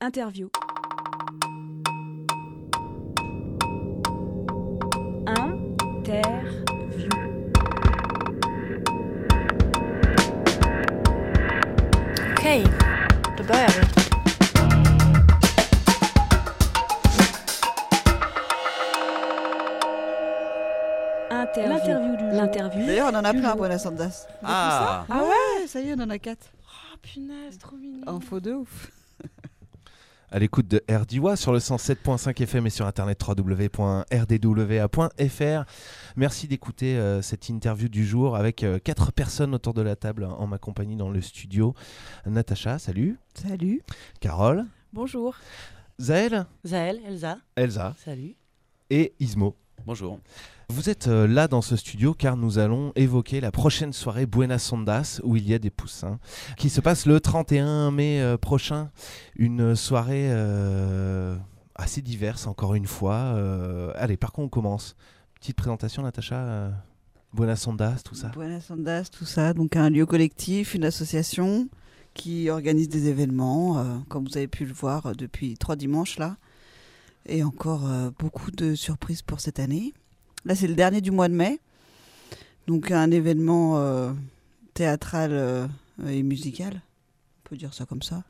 Interview. Interview. Okej, då börjar vi. L'interview du jour. L'interview. D'ailleurs, on en a du plein à jour. Buenas Ondas. Ah, Ah ouais, ça y est, on en a 4. Oh punaise, trop mignon. Info de ouf. à l'écoute de RDWA sur le 107.5 FM et sur internet www.rdwa.fr. Merci d'écouter cette interview du jour avec 4 personnes autour de la table en ma compagnie dans le studio. Natacha, salut. Salut. Carole. Bonjour. Zaël. Zaël, Elsa. Elsa. Salut. Et Ismo. Bonjour. Vous êtes là dans ce studio car nous allons évoquer la prochaine soirée Buenas Ondas où il y a des poussins qui se passe le 31 mai prochain. Une soirée assez diverse encore une fois. Allez, par contre on commence. Petite présentation Natacha, Buenas Ondas, tout ça. Buenas Ondas, tout ça. Donc un lieu collectif, une association qui organise des événements, comme vous avez pu le voir depuis 3 dimanches là. Et encore beaucoup de surprises pour cette année. Là, c'est le dernier du mois de mai. Donc, un événement théâtral et musical. On peut dire ça comme ça.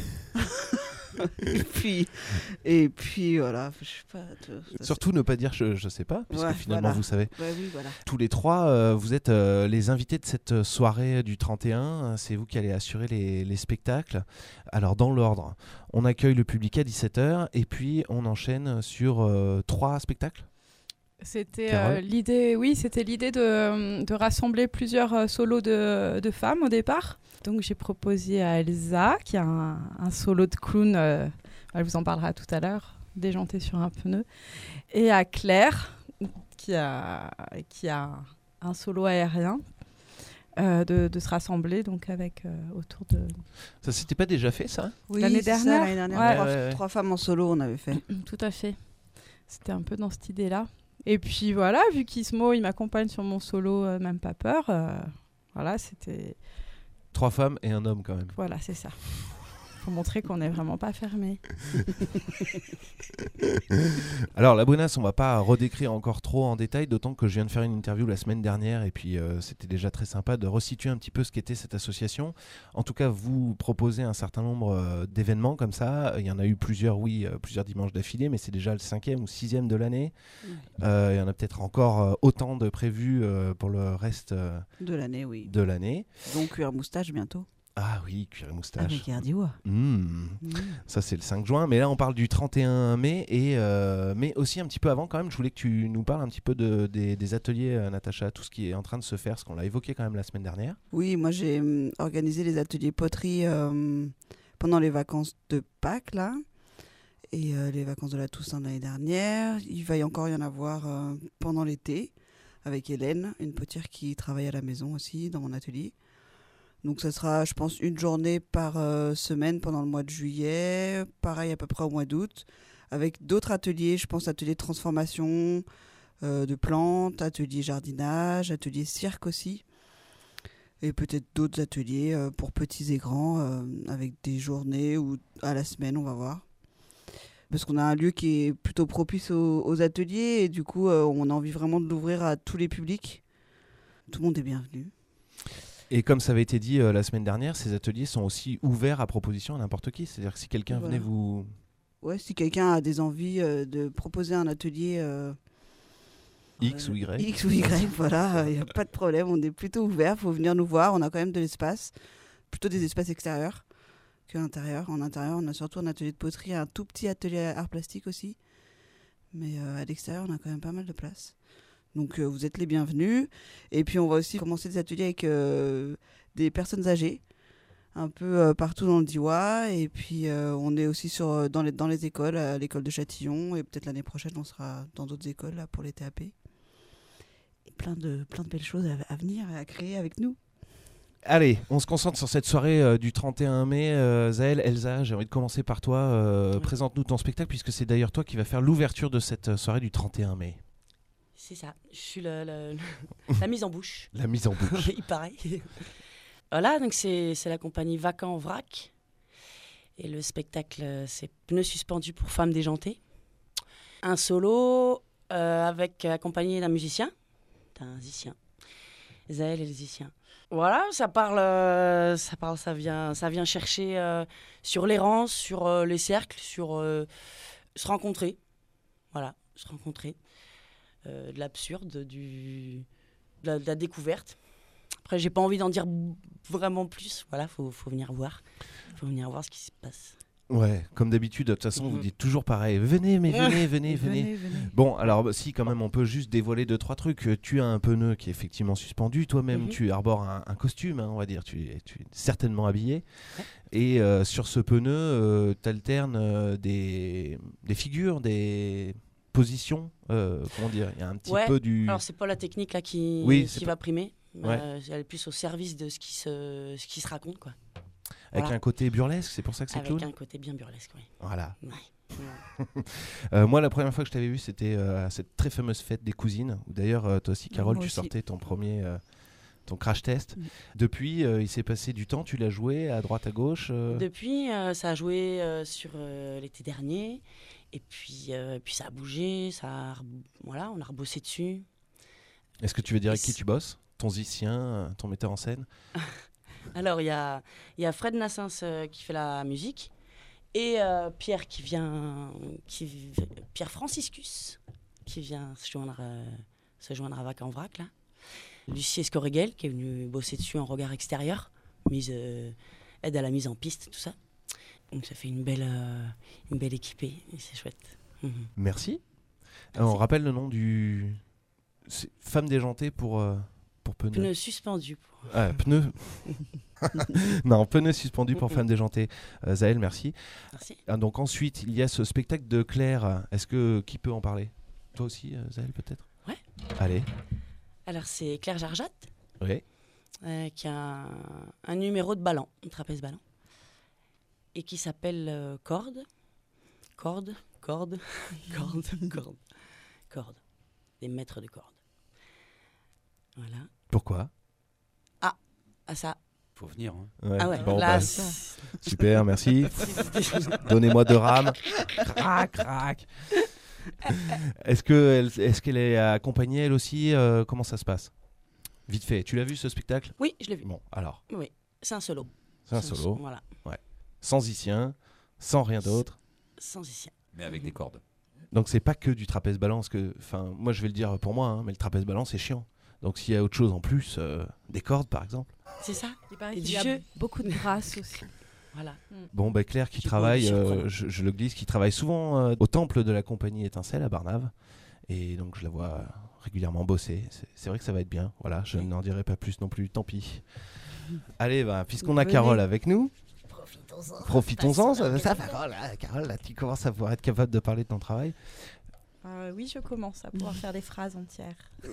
et puis, voilà. Je sais pas. Surtout ne pas dire je sais pas, puisque Ouais, finalement voilà. vous savez. Ouais, oui, voilà. Tous les 3, vous êtes les invités de cette soirée du 31. C'est vous qui allez assurer les spectacles. Alors, dans l'ordre, on accueille le public à 17h et puis on enchaîne sur 3 spectacles. C'était l'idée, c'était l'idée de rassembler plusieurs solos de femmes au départ. Donc j'ai proposé à Elsa, qui a un solo de clown, elle vous en parlera tout à l'heure, déjanté sur un pneu, et à Claire, qui a un solo aérien, de se rassembler donc avec autour de... Ça s'était pas déjà fait ça ? Oui, L'année c'est ça, dernière. l'année dernière, Ouais. 3 femmes en solo, on avait fait. Tout à fait. C'était un peu dans cette idée-là. Et puis voilà, vu qu'Ismo, il m'accompagne sur mon solo, même pas peur, voilà, c'était... 3 femmes et un homme quand même. Voilà, c'est ça. Faut montrer qu'on n'est vraiment pas fermé. Alors la Buenas, on va pas redécrire encore trop en détail, d'autant que je viens de faire une interview la semaine dernière et puis c'était déjà très sympa de resituer un petit peu ce qu'était cette association. En tout cas, vous proposez un certain nombre d'événements comme ça. Il y en a eu plusieurs dimanches d'affilée, mais c'est déjà le 5e ou 6e de l'année. Il y en a peut-être encore autant de prévus pour le reste De l'année, oui. de l'année. Donc, cuir moustache bientôt. Ah oui, cuir et moustache. Avec RDWA. Ça c'est le 5 juin, mais là on parle du 31 mai mais aussi un petit peu avant quand même, je voulais que tu nous parles un petit peu des ateliers Natacha, tout ce qui est en train de se faire, ce qu'on l'a évoqué quand même la semaine dernière. Oui, moi j'ai organisé les ateliers poterie pendant les vacances de Pâques là, et les vacances de la Toussaint de l'année dernière. Il va encore y en avoir pendant l'été avec Hélène, une potière qui travaille à la maison aussi dans mon atelier. Donc ça sera, je pense, une journée par semaine pendant le mois de juillet, pareil à peu près au mois d'août, avec d'autres ateliers, je pense atelier de transformation de plantes, atelier jardinage, atelier cirque aussi, et peut-être d'autres ateliers pour petits et grands, avec des journées ou à la semaine, on va voir. Parce qu'on a un lieu qui est plutôt propice aux ateliers, et du coup on a envie vraiment de l'ouvrir à tous les publics. Tout le monde est bienvenu. Et comme ça avait été dit la semaine dernière, ces ateliers sont aussi ouverts à proposition à n'importe qui. C'est-à-dire que si quelqu'un venait vous... Ouais, si quelqu'un a des envies de proposer un atelier... X ou Y. X ou Y, voilà, il n'y a pas de problème, on est plutôt ouvert, il faut venir nous voir, on a quand même de l'espace, plutôt des espaces extérieurs qu'intérieurs. En intérieur, on a surtout un atelier de poterie, un tout petit atelier art plastique aussi, mais à l'extérieur, on a quand même pas mal de place. Donc vous êtes les bienvenus. Et puis on va aussi commencer des ateliers avec des personnes âgées, un peu partout dans le Diois. Et puis on est aussi dans les écoles, à l'école de Châtillon. Et peut-être l'année prochaine, on sera dans d'autres écoles là, pour les TAP. Et plein de belles choses à venir, à créer avec nous. Allez, on se concentre sur cette soirée du 31 mai. Zaël, Elsa, j'ai envie de commencer par toi. Présente-nous ton spectacle, puisque c'est d'ailleurs toi qui vas faire l'ouverture de cette soirée du 31 mai. C'est ça, je suis la mise en bouche. La mise en bouche. Il paraît. Voilà, donc c'est la compagnie Vacan Vrac. Et le spectacle, c'est Pneus suspendus pour femmes déjantées. Un solo accompagné d'un musicien. D'un zicien. Zaël et le zicien. Voilà, ça vient chercher sur l'errance, sur les cercles, sur se rencontrer. Voilà, se rencontrer. De l'absurde, de la découverte. Après, j'ai pas envie d'en dire vraiment plus. Voilà, faut venir voir. Faut venir voir ce qui se passe. Ouais, comme d'habitude, de toute façon, vous dites toujours pareil. Venez. Bon, alors si, quand même, on peut juste dévoiler 2-3 trucs. Tu as un pneu qui est effectivement suspendu. Toi-même, tu arbores un costume, hein, on va dire. Tu es certainement habillé. Ouais. Et sur ce pneu, tu alternes des figures, des positions. Comment dire ? Il y a un petit peu du... Alors, c'est pas la technique là qui va primer. Elle est plus au service de ce qui se raconte, quoi. Avec un côté burlesque, c'est pour ça que c'est clown ? Avec un côté bien burlesque, oui. Voilà. Ouais. Moi, la première fois que je t'avais vu, c'était à cette très fameuse fête des cousines, où d'ailleurs, toi aussi, Carole, tu sortais ton crash test. Depuis, il s'est passé du temps, tu l'as joué à droite, à gauche Depuis, ça a joué sur l'été dernier, et puis ça a bougé, on a rebossé dessus. Est-ce que tu veux dire avec qui tu bosses ? Ton zicien, ton metteur en scène ? Alors, il y a Fred Nassens qui fait la musique et Pierre Pierre Franciscus qui vient se joindre à Vac en Vrac, là. Lucie Escoriguel qui est venue bosser dessus en regard extérieur, aide à la mise en piste, tout ça. Donc ça fait une belle équipée et c'est chouette. Merci. On rappelle le nom du... C'est Femme déjantée pour pneus. Pneus suspendus. Pneus. Non, pneus suspendus pour femmes déjantées. Zaël, merci. Merci. Donc ensuite, il y a ce spectacle de Claire. Qui peut en parler ? Toi aussi, Zaël, peut-être ? Ouais. Allez. Alors c'est Claire Jarjat. Oui. Qui a un numéro de ballon, un trapèze ballon, et qui s'appelle Corde. Des maîtres de corde. Voilà. Pourquoi ? Ça. Faut venir. Hein. Ouais. Ah ouais. Bon, là, super, merci. Donnez-moi 2 rames. Crac. Est-ce qu'elle est accompagnée elle aussi comment ça se passe ? Vite fait. Tu l'as vu ce spectacle ? Oui, je l'ai vu. Bon, alors. Oui, c'est un solo. C'est un solo. Voilà. Ouais. Sans zicien, sans rien d'autre. Sans zicien. Mais avec des cordes. Donc c'est pas que du trapèze balance moi je vais le dire pour moi, hein, mais le trapèze balance c'est chiant. Donc s'il y a autre chose en plus, des cordes par exemple. C'est ça. Et du jeu. Beaucoup de grâce aussi. Voilà. Bon, Claire qui travaille, je le glisse, qui travaille souvent au temple de la compagnie Étincelle à Barnave. Et donc je la vois régulièrement bosser. C'est vrai que ça va être bien. Voilà, je n'en dirai pas plus non plus, tant pis. Allez, puisqu'on a Carole avec nous. Profitons-en. Ça, Carole, là, tu commences à pouvoir être capable de parler de ton travail. Oui, je commence à pouvoir faire des phrases entières.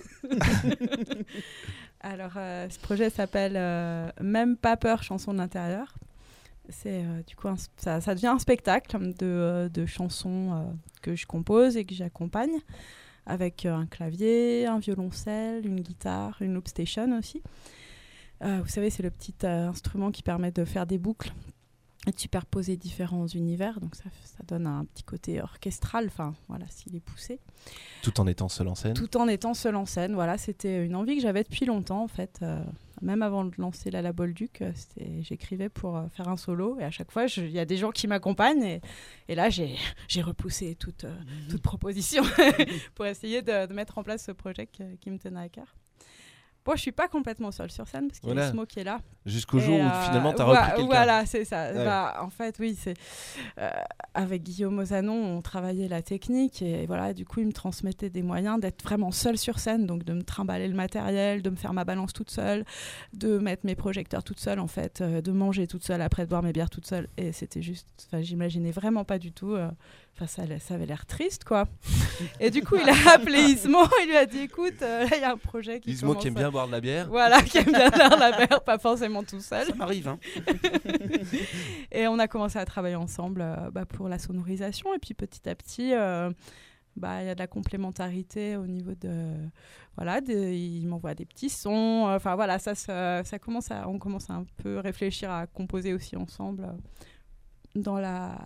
Alors, ce projet s'appelle Même pas peur, chanson de l'intérieur. C'est du coup ça devient un spectacle de chansons que je compose et que j'accompagne avec un clavier, un violoncelle, une guitare, une loop station aussi. Vous savez, c'est le petit instrument qui permet de faire des boucles et de superposer différents univers, donc ça donne un petit côté orchestral, s'il est poussé. Tout en étant seul en scène. Tout en étant seul en scène, voilà, c'était une envie que j'avais depuis longtemps en fait. Même avant de lancer La Bolduc, j'écrivais pour faire un solo, et à chaque fois, il y a des gens qui m'accompagnent, et là, j'ai repoussé toute proposition pour essayer de mettre en place ce projet qui me tenait à cœur. Bon, je suis pas complètement seule sur scène parce qu'il y a Smo qui est là. Jusqu'au jour où finalement tu as repris quelqu'un. Voilà, c'est ça. Ouais. En fait, oui, c'est avec Guillaume Ozanon, on travaillait la technique et voilà, du coup, il me transmettait des moyens d'être vraiment seule sur scène, donc de me trimballer le matériel, de me faire ma balance toute seule, de mettre mes projecteurs toute seule en fait, de manger toute seule après de boire mes bières toute seule, et c'était juste, j'imaginais vraiment pas du tout. Ça avait l'air triste, quoi. Et du coup, il a appelé Ismo, il lui a dit, écoute, là, il y a un projet qui Ismo qui aime bien boire de la bière. Voilà, qui aime bien boire de la bière, pas forcément tout seul. Ça m'arrive, hein. Et on a commencé à travailler ensemble pour la sonorisation. Et puis, petit à petit, il y a de la complémentarité au niveau de... Voilà, il m'envoie des petits sons. Enfin, voilà, on commence à un peu réfléchir à composer aussi ensemble. dans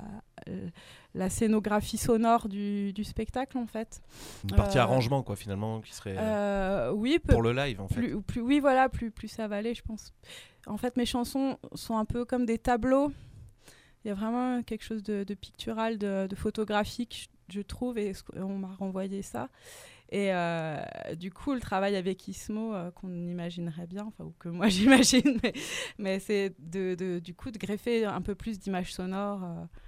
la scénographie sonore du spectacle, en fait. Une partie arrangement, quoi, finalement, qui serait pour le live, en fait. Plus ça va aller, je pense. En fait, mes chansons sont un peu comme des tableaux. Il y a vraiment quelque chose de pictural, de photographique, je trouve, et on m'a renvoyé ça. Et du coup, le travail avec Ismo, qu'on imaginerait bien, enfin, ou que moi j'imagine, mais c'est du coup de greffer un peu plus d'images sonores,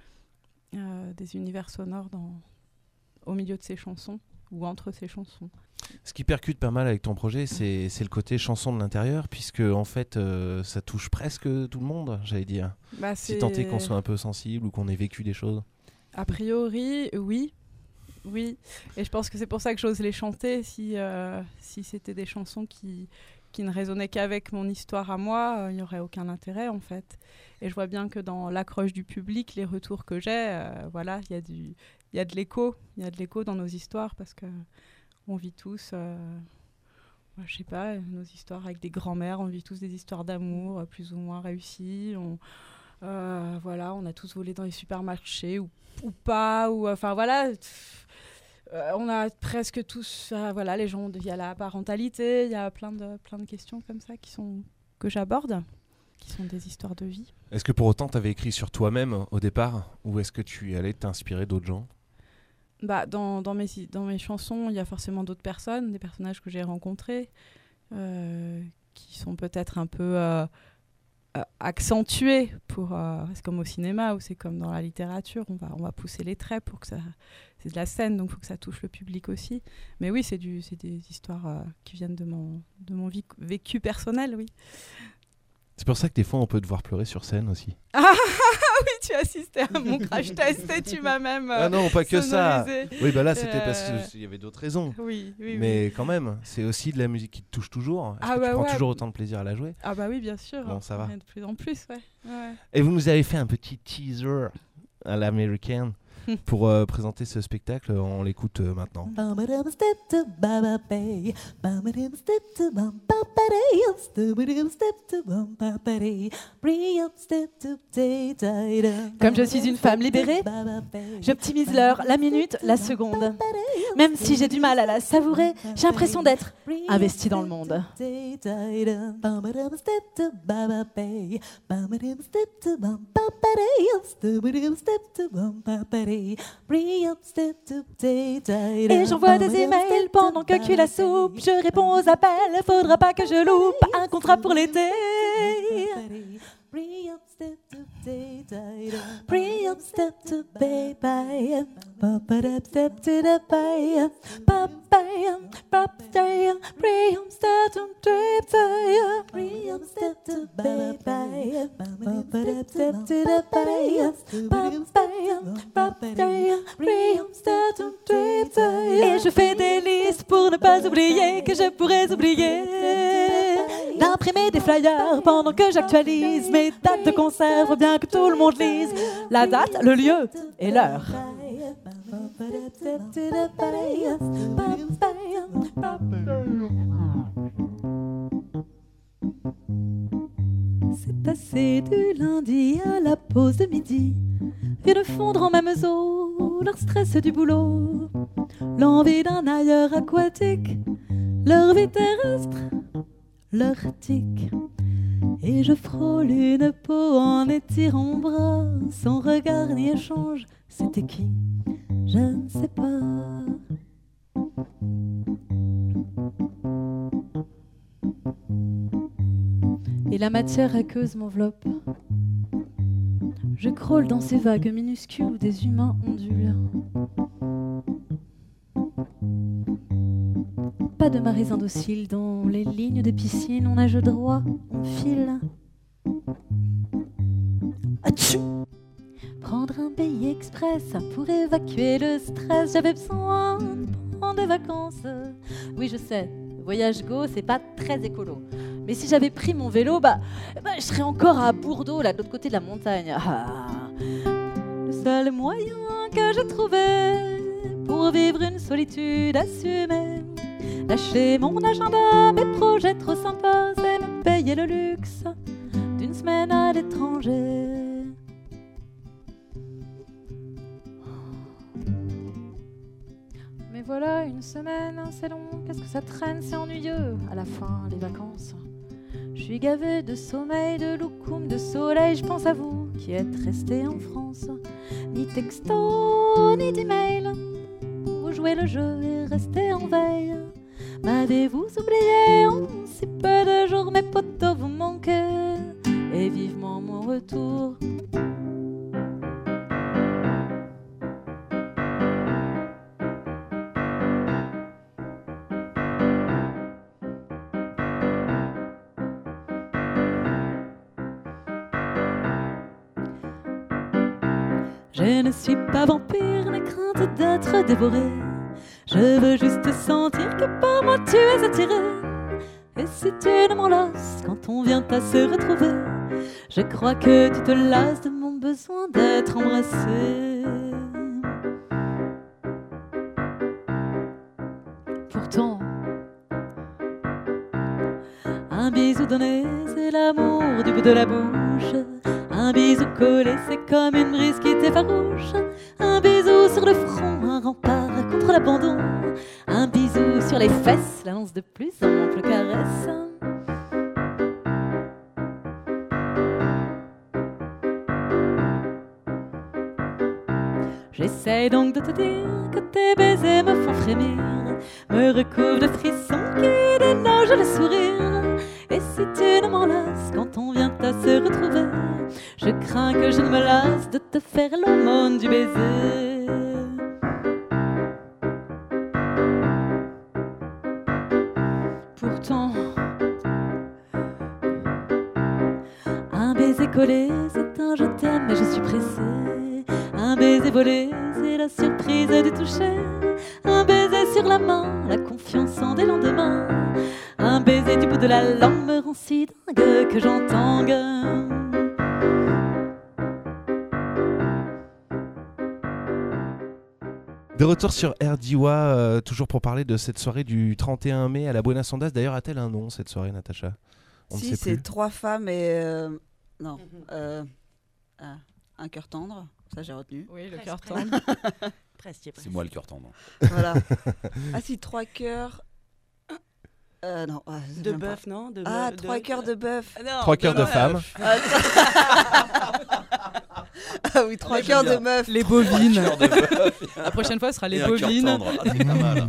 des univers sonores au milieu de ces chansons ou entre ces chansons. Ce qui percute pas mal avec ton projet, c'est le côté chanson de l'intérieur, puisque en fait, ça touche presque tout le monde, j'allais dire. Si tant est qu'on soit un peu sensible ou qu'on ait vécu des choses. A priori, oui. Oui, et je pense que c'est pour ça que j'ose les chanter. Si c'était des chansons qui ne résonnaient qu'avec mon histoire à moi, il n'y aurait aucun intérêt, en fait. Et je vois bien que dans l'accroche du public, les retours que j'ai, voilà, il y a de l'écho. Il y a de l'écho dans nos histoires, parce qu'on vit tous, je sais pas, nos histoires avec des grands-mères, on vit tous des histoires d'amour plus ou moins réussies. Voilà, on a tous volé dans les supermarchés ou pas, ou enfin voilà. On a presque tous, voilà, les gens, il y a la parentalité, il y a plein de questions comme ça que j'aborde, qui sont des histoires de vie. Est-ce que pour autant tu avais écrit sur toi-même au départ, ou est-ce que tu allais t'inspirer d'autres gens ? Dans mes chansons, il y a forcément d'autres personnes, des personnages que j'ai rencontrés, qui sont peut-être un peu accentués c'est comme au cinéma ou c'est comme dans la littérature, on va pousser les traits pour que ça, c'est de la scène, donc il faut que ça touche le public aussi. Mais oui, c'est des histoires qui viennent de mon vécu personnel, oui. C'est pour ça que des fois on peut devoir pleurer sur scène aussi. Ah oui, tu assistais à mon crash test et tu m'as même ah non, pas que ça. Oui, là c'était parce qu'il y avait d'autres raisons. Oui, mais quand même, c'est aussi de la musique qui te touche toujours. Est-ce que tu prends toujours autant de plaisir à la jouer ? Ah bah oui, bien sûr. Bon, ça va. De plus en plus, ouais. Et vous nous avez fait un petit teaser à l'américaine pour présenter ce spectacle. On l'écoute maintenant. Comme je suis une femme libérée, j'optimise l'heure, la minute, la seconde. Même si j'ai du mal à la savourer, j'ai l'impression d'être investie dans le monde. Et j'envoie des emails pendant que cuit la soupe. Je réponds aux appels, faudra pas que je loupe un contrat pour l'été. Pre-up step to baby, pop-a-dap step to the bay, pop-bam, pop-day, pre-up step to baby, pre-up step to baby, pop-a-dap step to the bay, pop-bam, pop-day, pre-up step to baby. Et je fais des listes pour ne pas oublier que je pourrais oublier d'imprimer des flyers pendant que j'actualise mes dates de concert. Faut bien que tout le monde lise la date, le lieu et l'heure. C'est passé du lundi à la pause de midi, vient de fondre en mêmes eaux leur stress du boulot, l'envie d'un ailleurs aquatique, leur vie terrestre, leur tic. Et je frôle une peau en étirant bras, son regard ni échange, c'était qui ? Je ne sais pas. Et la matière aqueuse m'enveloppe. Je crawl dans ces vagues minuscules où des humains ondulent. Pas de marées indociles dans les lignes des piscines, on nage droit, on file. Atchou! Prendre un billet express pour évacuer le stress, j'avais besoin de prendre des vacances. Oui, je sais, voyage go, c'est pas très écolo. Mais si j'avais pris mon vélo, je serais encore à Bourdeaux, là, de l'autre côté de la montagne. Le seul moyen que j'ai trouvé pour vivre une solitude assumée, lâcher mon agenda, mes projets trop sympas, c'est me payer le luxe d'une semaine à l'étranger. Mais voilà, une semaine, c'est long, qu'est-ce que ça traîne, c'est ennuyeux. À la fin, les vacances. Je suis gavé de sommeil, de loukoum, de soleil. Je pense à vous qui êtes restés en France. Ni texto, ni d'email. Vous jouez le jeu et restez en veille. M'avez-vous oublié en si peu de jours? Mes potos vous manquez. Et vivement mon retour. Je ne suis pas vampire, n'ai crainte d'être dévoré. Je veux juste sentir que par moi tu es attiré. Et si tu ne m'en lasses quand on vient à se retrouver, je crois que tu te lasses de mon besoin d'être embrassé. Pourtant, un bisou donné, c'est l'amour du bout de la bouche. Un bisou collé, c'est comme une brise qui t'effarouche. Un bisou sur le front, un rempart contre l'abandon. Un bisou sur les fesses, l'annonce de plus ample caresse. J'essaie donc de te dire que tes baisers me font frémir, me recouvrent de frissons qui dénagent le sourire. Et si tu ne m'en lasses quand on vient à se retrouver, je crains que je ne me lasse de te faire l'aumône du baiser. Pourtant, un baiser collé, c'est un je t'aime mais je suis pressée. Un baiser volé, c'est la surprise du toucher. Un baiser sur la main, la confiance en des lendemains. Un baiser du bout de la langue me rend si dingue que j'en tangue. De retour sur RDIWA, toujours pour parler de cette soirée du 31 mai à la Buenas Ondas. D'ailleurs, a-t-elle un nom cette soirée, Natacha? On si, ne sait c'est plus. 3 femmes et... non. Un cœur tendre, ça j'ai retenu. Oui, le Presque, cœur presque. tendre. Presque, C'est moi le cœur tendre. Voilà. Ah si, 3 cœurs... non. De bœuf, non? Ah, 3 cœurs de bœuf. Non, 3 cœurs de femmes. Ah oui, 3 Ouais, cœurs j'aime de meufs. Les bovines. Cœur de bœuf. La prochaine fois, ce sera les Et un cœur bovines. tendre. Ah, c'est pas mal.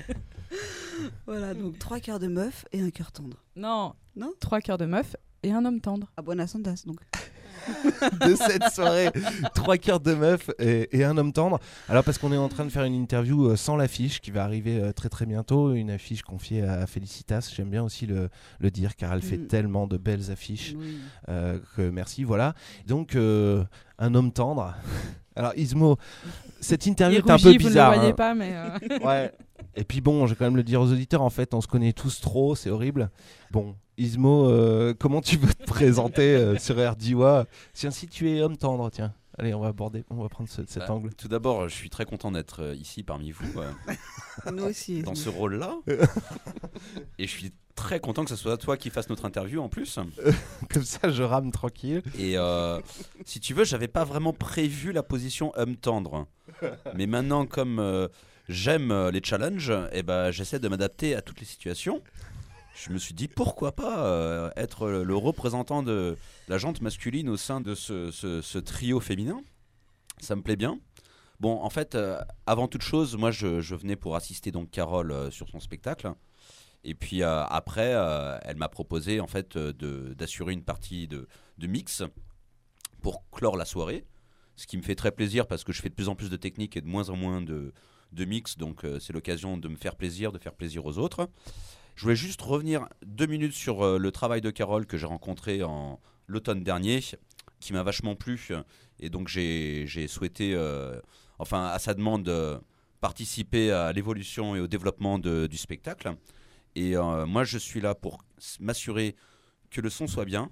Voilà, donc 3 cœurs de meufs et un cœur tendre. Non. Non 3 cœurs de meuf et un homme tendre. À Buenas Ondas, donc. De cette soirée, 3 cœurs de meuf et un homme tendre. Alors parce qu'on est en train de faire une interview sans l'affiche qui va arriver très très bientôt, une affiche confiée à Félicitas. J'aime bien aussi le dire car elle fait tellement de belles affiches Oui. que merci. Voilà. Donc un homme tendre. Alors Ismo, cette interview est un peu bizarre. Vous ne le voyez hein. pas, mais... Ouais. Et puis bon, je vais quand même le dire aux auditeurs, en fait, on se connaît tous trop, c'est horrible. Bon, Ismo, comment tu veux te présenter sur RDIWA? Tiens, si tu es homme tendre, tiens. Allez, on va prendre cet angle. Tout d'abord, je suis très content d'être ici parmi vous Nous aussi. dans ce rôle-là. Et je suis très content que ce soit toi qui fasses notre interview en plus. Comme ça, je rame tranquille. Et si tu veux, j'avais pas vraiment prévu la position homme tendre. Mais maintenant, comme j'aime les challenges, et ben, j'essaie de m'adapter à toutes les situations. Je me suis dit pourquoi pas être le représentant de la jante masculine au sein de ce trio féminin. Ça me plaît bien. Bon, en fait, avant toute chose, moi je venais pour assister donc Carole sur son spectacle. Et puis après, elle m'a proposé en fait d'assurer une partie de mix pour clore la soirée. Ce qui me fait très plaisir parce que je fais de plus en plus de techniques et de moins en moins de mix. Donc c'est l'occasion de me faire plaisir, de faire plaisir aux autres. Je voulais juste revenir 2 minutes sur le travail de Carole que j'ai rencontré en l'automne dernier, qui m'a vachement plu. Et donc j'ai souhaité, à sa demande, participer à l'évolution et au développement du spectacle. Et moi, je suis là pour m'assurer que le son soit bien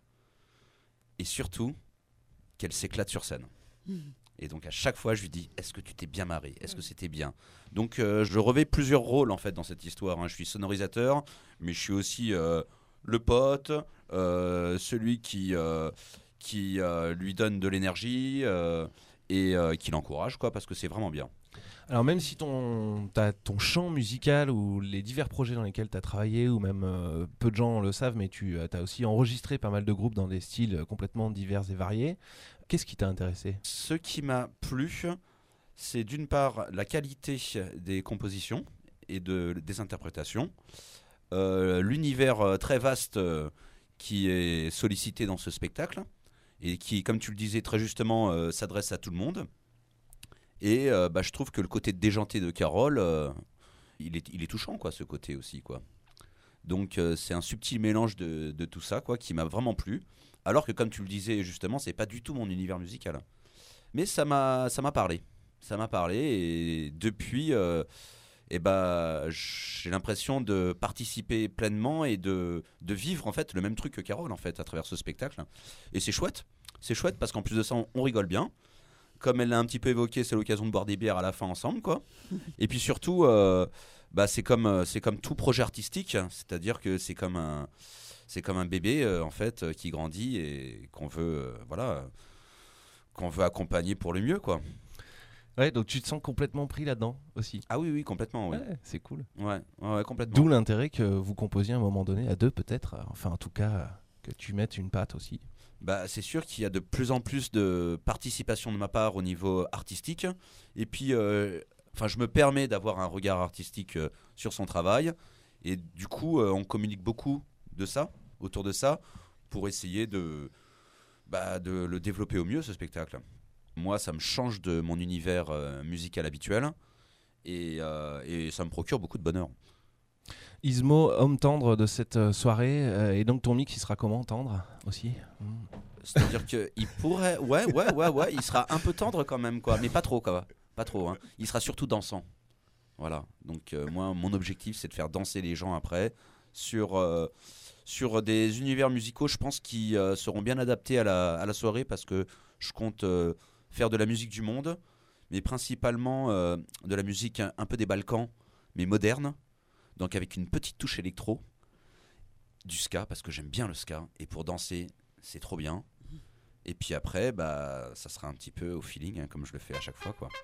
et surtout qu'elle s'éclate sur scène. Et donc à chaque fois, je lui dis, est-ce que tu t'es bien marré? Est-ce que c'était bien? Donc je revêt plusieurs rôles en fait dans cette histoire. Hein. Je suis sonorisateur, mais je suis aussi le pote, celui qui lui donne de l'énergie. et qui l'encourage, quoi, parce que c'est vraiment bien. Alors même si t'as ton champ musical ou les divers projets dans lesquels tu as travaillé, ou même peu de gens le savent, mais tu as aussi enregistré pas mal de groupes dans des styles complètement divers et variés, qu'est-ce qui t'a intéressé ? Ce qui m'a plu, c'est d'une part la qualité des compositions et des interprétations, l'univers très vaste qui est sollicité dans ce spectacle, et qui, comme tu le disais très justement, s'adresse à tout le monde. Et je trouve que le côté déjanté de Carole, il est touchant, quoi, ce côté aussi, quoi. Donc c'est un subtil mélange de tout ça, quoi, qui m'a vraiment plu. Alors que, comme tu le disais justement, c'est pas du tout mon univers musical. Mais ça m'a parlé. Ça m'a parlé, et depuis, j'ai l'impression de participer pleinement et de vivre en fait le même truc que Carole, en fait, à travers ce spectacle. Et c'est chouette. C'est chouette parce qu'en plus de ça, on rigole bien. Comme elle l'a un petit peu évoqué, c'est l'occasion de boire des bières à la fin ensemble, quoi. Et puis surtout, c'est comme tout projet artistique, c'est-à-dire que c'est comme un bébé en fait qui grandit et qu'on veut accompagner pour le mieux, quoi. Ouais, donc tu te sens complètement pris là-dedans aussi. Ah oui, complètement, oui. Ouais, c'est cool. Ouais, complètement. D'où l'intérêt que vous composiez à un moment donné à deux, peut-être. Enfin, en tout cas, que tu mettes une patte aussi. C'est sûr qu'il y a de plus en plus de participation de ma part au niveau artistique. Et puis, je me permets d'avoir un regard artistique sur son travail. Et du coup, on communique beaucoup autour de ça, pour essayer de le développer au mieux, ce spectacle. Moi, ça me change de mon univers musical habituel. Et ça me procure beaucoup de bonheur. Ismo, homme tendre de cette soirée, et donc ton mix il sera comment, tendre aussi? C'est-à-dire qu'il pourrait, ouais, il sera un peu tendre quand même, quoi, mais pas trop, quoi, pas trop, hein. Il sera surtout dansant, voilà. Donc moi, mon objectif, c'est de faire danser les gens après sur des univers musicaux, je pense, qui seront bien adaptés à la soirée, parce que je compte faire de la musique du monde, mais principalement de la musique un peu des Balkans, mais moderne. Donc avec une petite touche électro, du ska, parce que j'aime bien le ska, et pour danser, c'est trop bien. Et puis après, ça sera un petit peu au feeling, hein, comme je le fais à chaque fois, quoi.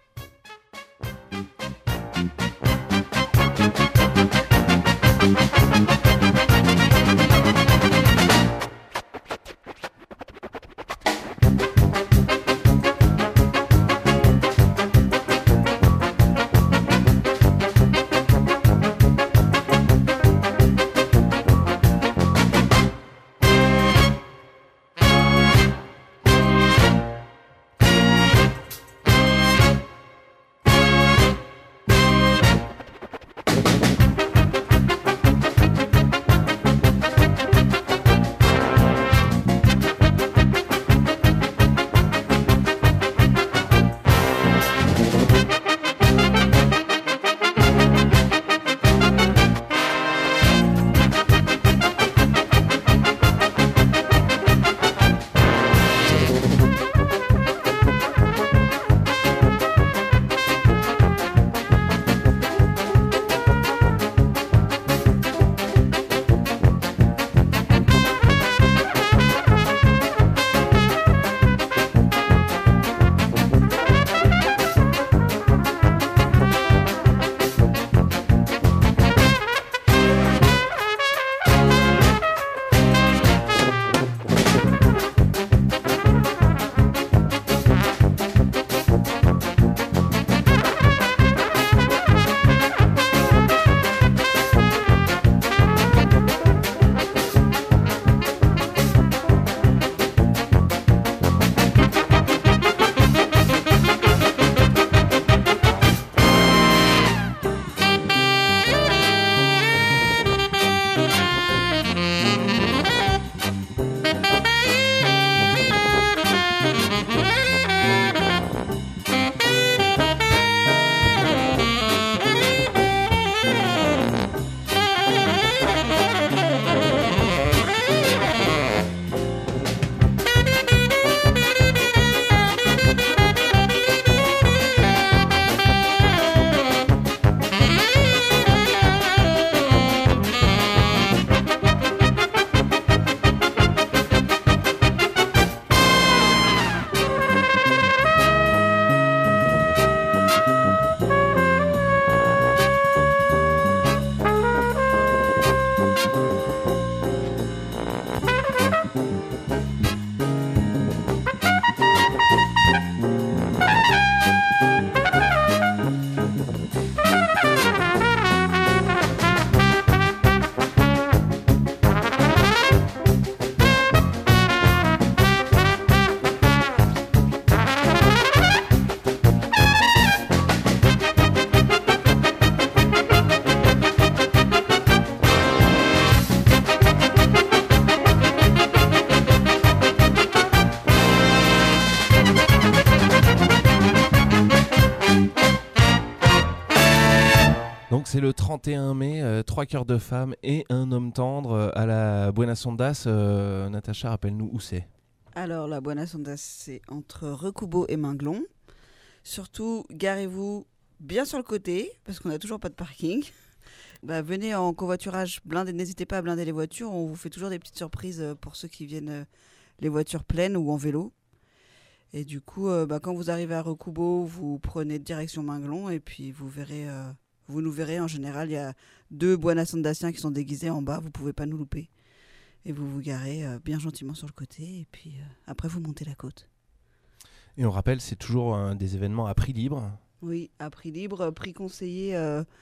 Donc c'est le 31 mai, 3 cœurs de femmes et un homme tendre à la Buenas Ondas. Natacha, rappelle-nous où c'est. Alors, la Buenas Ondas, c'est entre Recoubeau et Minglon. Surtout, garez-vous bien sur le côté, parce qu'on n'a toujours pas de parking. Venez en covoiturage blindé, n'hésitez pas à blinder les voitures. On vous fait toujours des petites surprises pour ceux qui viennent les voitures pleines ou en vélo. Et du coup, quand vous arrivez à Recoubeau, vous prenez direction Minglon et puis vous verrez... Vous nous verrez, en général, il y a 2 Buenas Ondasiens qui sont déguisés en bas, vous ne pouvez pas nous louper. Et vous vous garez bien gentiment sur le côté, et puis après vous montez la côte. Et on rappelle, c'est toujours des événements à prix libre. Oui, à prix libre, prix conseillé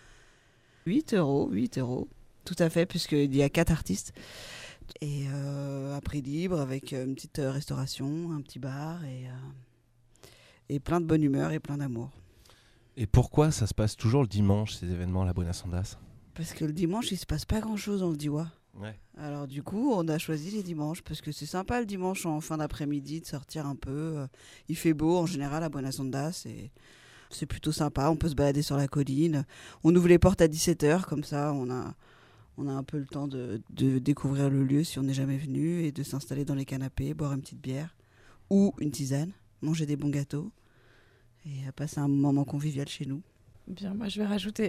8 €, tout à fait, puisqu'il y a 4 artistes. Et à prix libre, avec une petite restauration, un petit bar, et plein de bonne humeur et plein d'amour. Et pourquoi ça se passe toujours le dimanche, ces événements à la Buenas Ondas ? Parce que le dimanche, il se passe pas grand-chose dans le Diois. Ouais. Alors du coup, on a choisi les dimanches, parce que c'est sympa le dimanche en fin d'après-midi de sortir un peu. Il fait beau en général à Buenas Ondas, et c'est plutôt sympa. On peut se balader sur la colline. On ouvre les portes à 17h, comme ça on a un peu le temps de découvrir le lieu si on n'est jamais venu, et de s'installer dans les canapés, boire une petite bière ou une tisane, manger des bons gâteaux. Et passer un moment convivial chez nous. Bien, moi je vais rajouter,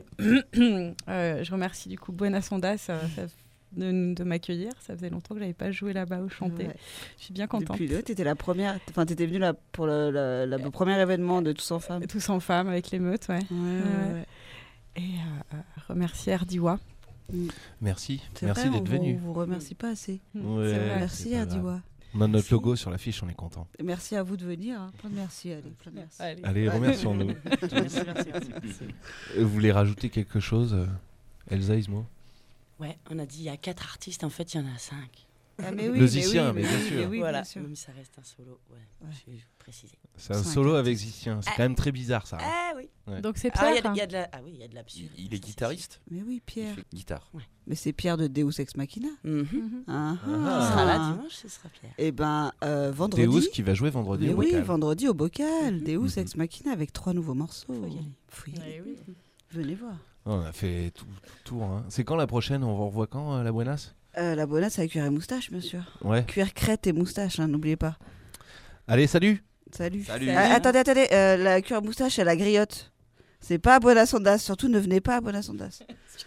je remercie du coup Buenas Ondas de m'accueillir. Ça faisait longtemps que je n'avais pas joué là-bas ou chanté. Ouais. Je suis bien contente. Depuis t'étais la première, t'étais venue là pour le premier événement de Tous en Femmes. Tous en Femmes avec l'émeute, ouais. Ouais. Et remercier Ardiwa. Merci c'est vrai, d'être venu. On vous remercie pas assez. Ouais, c'est vrai. Merci Ardiwa. On a notre logo sur l'affiche, on est content. Merci à vous de venir. Hein. Plein de merci. Plein de merci. Allez, remercions-nous. merci. Vous voulez rajouter quelque chose, Elsa, Ismo ? Ouais, on a dit il y a 4 artistes, en fait il y en a 5. Ah, mais oui, le Zicien, mais bien sûr. Oui, voilà, bien sûr. même ça reste un solo. Ouais. Je vais préciser. C'est un solo avec Zicien, c'est quand même très bizarre ça. Ah oui. Ouais. Donc c'est Pierre. Il y a de l'absurde. Il est guitariste. Mais oui, Pierre. Il fait guitare. Ouais. Mais c'est Pierre de Deus Ex Machina. Il sera là dimanche, ce sera Pierre. Et vendredi. Deus qui va jouer vendredi au Bocal. Oui, vendredi au Bocal. Deus Ex Machina avec 3 nouveaux morceaux. Faut y aller. Oui. Venez voir. On a fait tout tour. Hein. C'est quand la prochaine ? On vous revoit quand, la Buenas ? La Buenas avec cuir et moustache, bien sûr. Ouais. Cuir, crête et moustache, n'oubliez pas. Allez, salut. Salut. Attendez, la cuir et moustache, elle la griotte. C'est pas à Buenas Ondas, surtout ne venez pas à Buenas Ondas.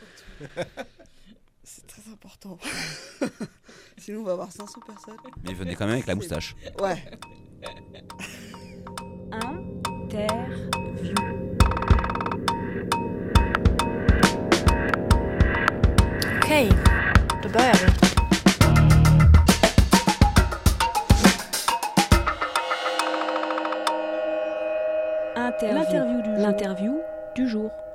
C'est très important. Sinon, on va avoir 500 personnes. Mais venez quand même avec la moustache. Ouais. Interview. Okej, då börjar vi. L'interview du jour.